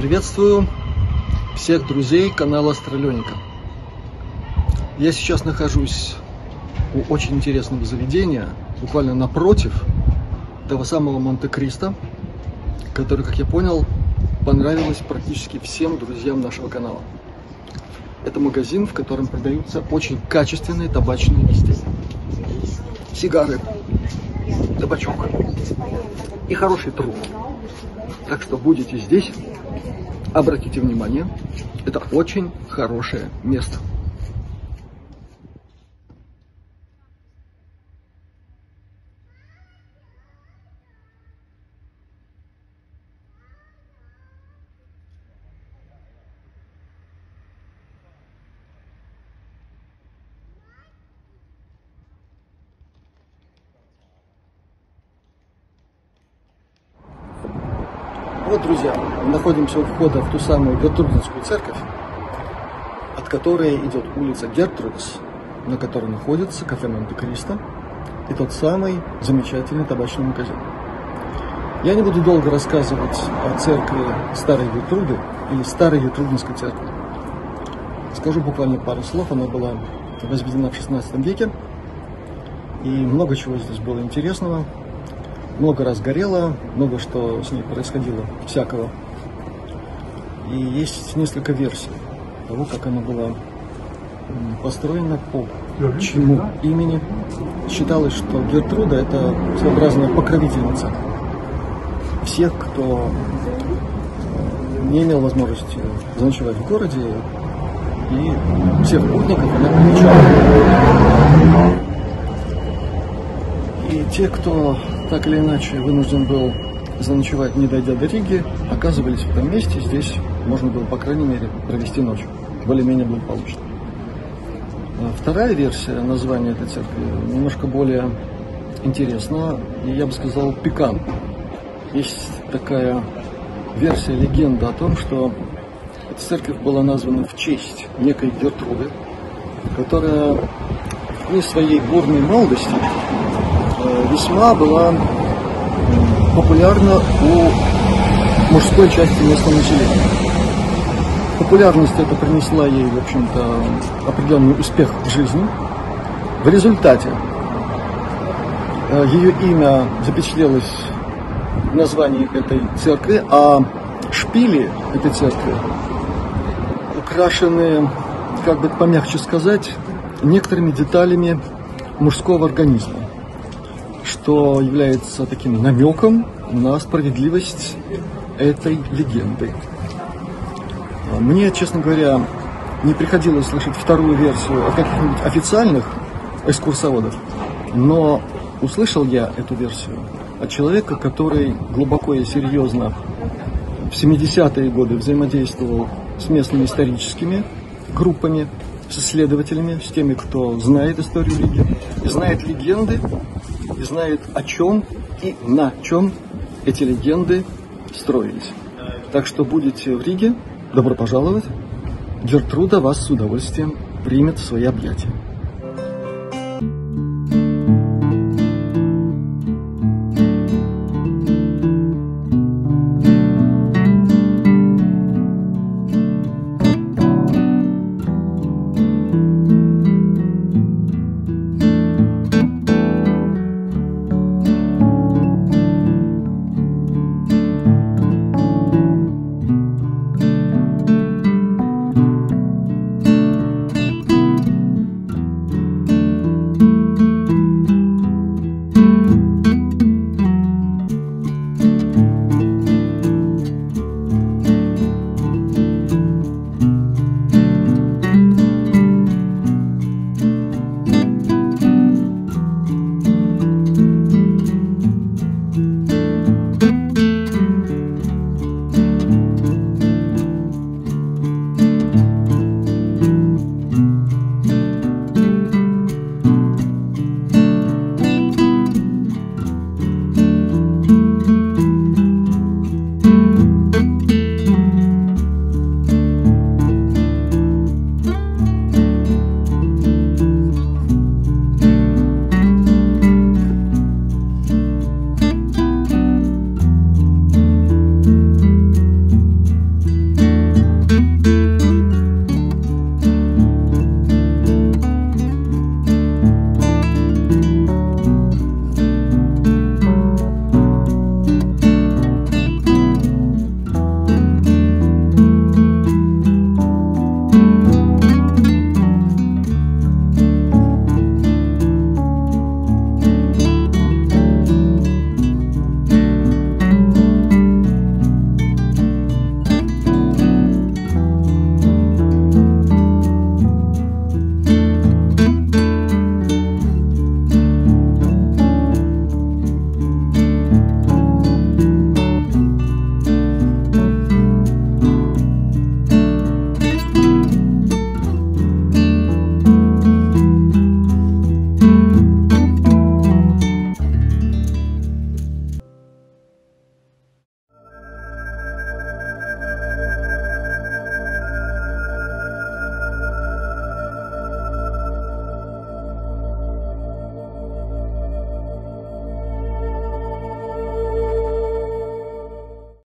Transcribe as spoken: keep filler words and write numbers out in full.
Приветствую всех друзей канала Астралёника. Я сейчас нахожусь у очень интересного заведения, буквально напротив того самого Монте-Кристо, который, как я понял, понравилось практически всем друзьям нашего канала. Это магазин, в котором продаются очень качественные табачные изделия. Сигары, табачок и хорошие трубки. Так что будете здесь, обратите внимание, это очень хорошее место. Вот, друзья, мы находимся у входа в ту самую Гертрудинскую церковь, от которой идет улица Гертрудис, на которой находится кафе Монте-Кристо и тот самый замечательный табачный магазин. Я не буду долго рассказывать о церкви Старой Гертруды или Старой Гертрудинской церкви. Скажу буквально пару слов. Она была возведена в шестнадцатом веке, и много чего здесь было интересного. Много раз горело, много что с ней происходило всякого. И есть несколько версий того, как она была построена, по чему имени. Считалось, что Гертруда – это своеобразная покровительница всех, кто не имел возможности заночевать в городе, и всех путников она помечала. И те, кто так или иначе вынужден был заночевать, не дойдя до Риги, оказывались в этом месте. Здесь можно было, по крайней мере, провести ночь более-менее благополучно. Вторая версия названия этой церкви немножко более интересна, и, я бы сказал, пикантна. Есть такая версия, легенда о том, что эта церковь была названа в честь некой Гертруды, которая в дни своей бурной молодости весьма была популярна у мужской части местного населения. Популярность эта принесла ей, в общем-то, определенный успех в жизни. В результате ее имя запечатлелось в названии этой церкви, а шпили этой церкви украшены, как бы помягче сказать, некоторыми деталями мужского организма, что является таким намеком на справедливость этой легенды. Мне, честно говоря, не приходилось слышать вторую версию от каких-нибудь официальных экскурсоводов, но услышал я эту версию от человека, который глубоко и серьезно в семидесятые годы взаимодействовал с местными историческими группами, с исследователями, с теми, кто знает историю Риги, и знает легенды, и знает, о чем и на чем эти легенды строились. Так что будете в Риге, добро пожаловать. Гертруда вас с удовольствием примет в свои объятия.